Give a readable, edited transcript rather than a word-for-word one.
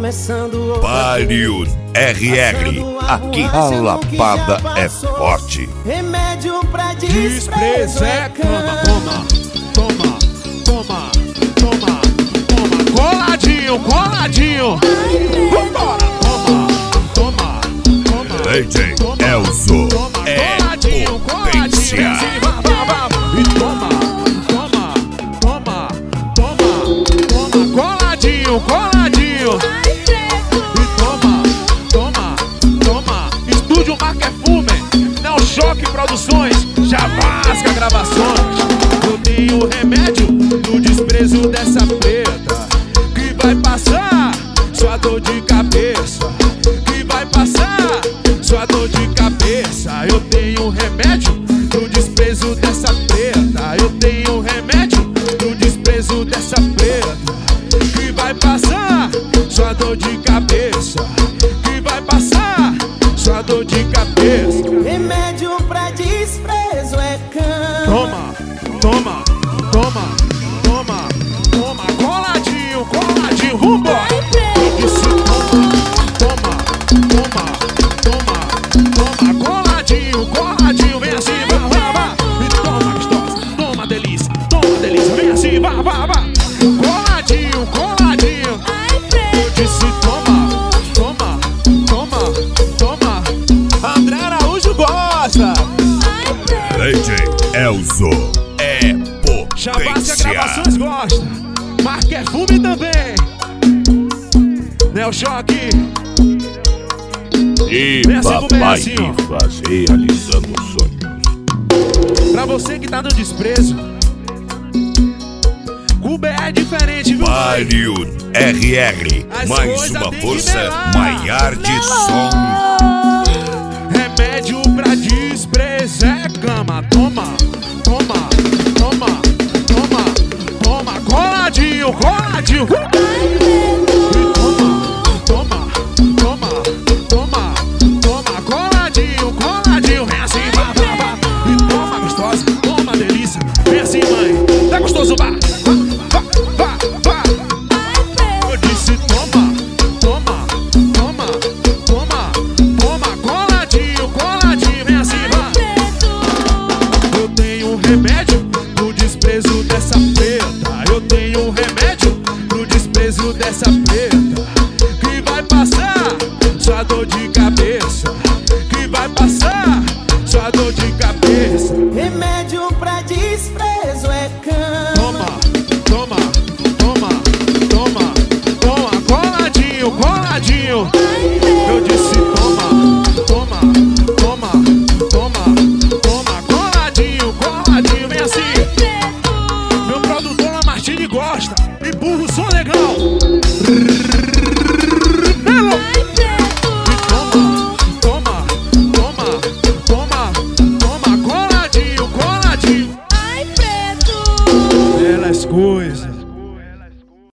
começando Pariu RR, aqui a lapada é forte. Remédio pra Desprezo é cama. Toma. Coladinho. Vambora. Toma. DJ Elzo é potência. E toma. Coladinho. E toma. Estúdio Marquefume, Neochoque Produções, Javasca Gravações. Eu tenho remédio no desprezo dessa preta, que vai passar sua dor de cabeça. Que vai passar sua dor de cabeça. Eu tenho remédio no desprezo dessa preta. Eu tenho remédio no desprezo dessa preta, que vai passar sua dor de cabeça. Que vai passar sua dor de cabeça. Remédio pra desprezo é cama. Toma. Coladinho, vambora. Eu disse toma. Coladinho, vem assim, vá. E toma, gostosa, toma delícia, vem assim, vá. Coladinho. Eu disse toma. André Araújo gosta. DJ Elzo é Javasca potência. Gravações gosta. Marquefume também. Neochoque. E Vem assim, papai assim, ó. me faz realizando sonhos. Pra você que tá no desprezo, Cuba é diferente, viu? Pariu RR, As mais coisas uma tem que força melar. maior de som. Remédio pra desprezo é cama. Toma. Coladinho. E toma. Coladinho, vem assim, vá. E toma, gostosa, toma delícia, vem assim, mãe. Tá gostoso, vá. Eu disse toma. Coladinho, vem assim, vá. Eu tenho um remédio no desprezo dessa preta. Eu tenho um remédio no desprezo dessa preta, que vai passar sua dor de cabeça. Que vai passar sua dor de cabeça. Remédio pra desprezo é cama. Toma, coladinho. Eu disse toma. Coladinho, vem assim. Meu produtor Lamartine gosta. Empurra o som legal. Melo. E toma. Coladinho. Ai, preto. Belas coisas.